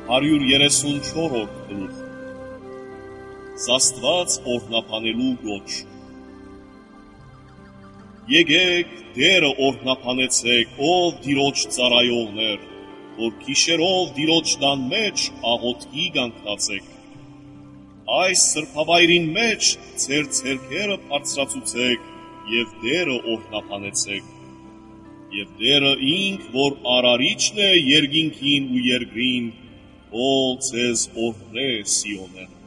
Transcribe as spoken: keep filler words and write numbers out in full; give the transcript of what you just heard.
հարյուր երեսունչորրորդ գլուխ Զաստված օրհնապանելու գոչ Եկեք դերը օրհնապանեցեք, ով Տիրոջ ծառայողներ, որ գիշերով Տիրոջ տան մեջ աղոթքի կանգնացեք։ Այս սրբավայրին մեջ ձեր ձեռքերը բարձրացուցեք եւ դերը օրհնապանեցեք։ Եվ դերը ինք, որ արարիչն է երկինքին ու երկրին, ո ձեզ օրհնե Սիոնեն։